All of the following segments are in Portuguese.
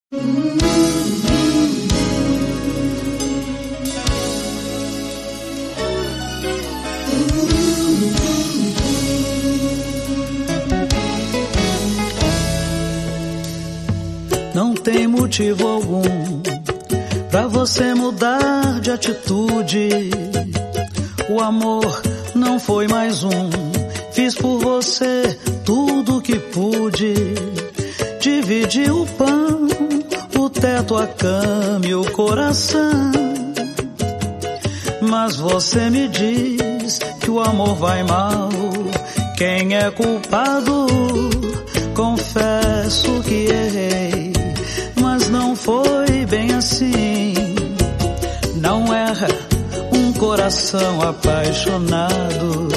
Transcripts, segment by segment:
Não tem motivo algum pra você mudar de atitude. O amor não foi mais um. Fiz por você tudo que pude. Dividi o pão, o teto, a cama e o coração. Mas você me diz que o amor vai mal. Quem é culpado? Confesso que errei, mas não foi bem assim. Não erra um coração apaixonado.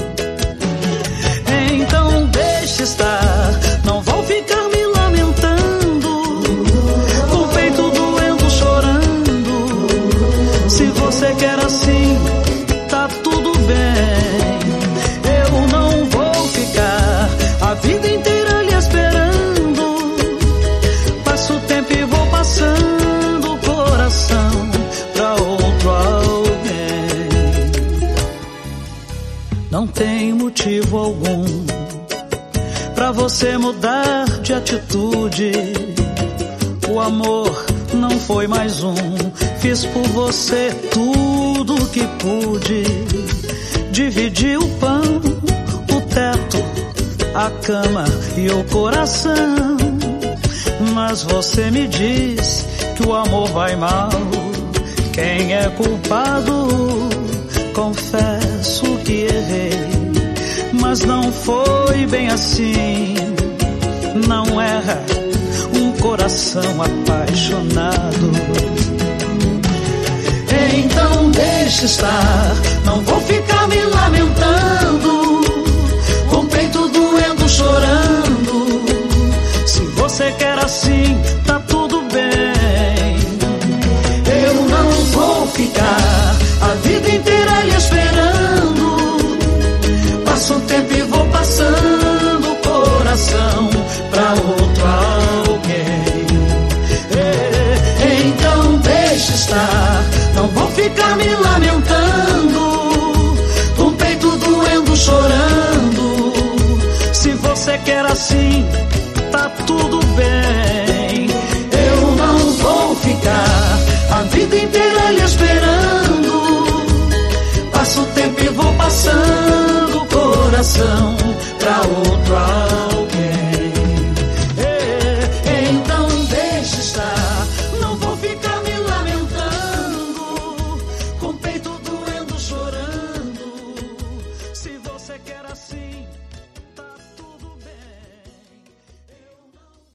Então deixe estar, não vou ficar me lamentando, com o peito doendo, chorando. Se você quer assim, tá tudo bem. Eu não vou ficar a vida inteira lhe esperando. Passo o tempo e vou passando o coração pra outro alguém. Não tem motivo algum pra você mudar de atitude. O amor não foi mais um. Fiz por você tudo que pude. Dividi o pão, o teto, a cama e o coração. Mas você me diz que o amor vai mal. Quem é culpado? Confesso que errei, mas não foi bem assim. Não erra um coração apaixonado. Então deixe estar, não vou ficar me lamentando, com o peito doendo, chorando. Se você quer assim, tá tudo bem. Eu não vou ficar a vida inteira lhe esperando. Passo o tempo e vou passando o coração pra outro alguém. Então deixe estar, não vou ficar me lamentando, com o peito doendo, chorando. Se você quer assim, tá tudo bem.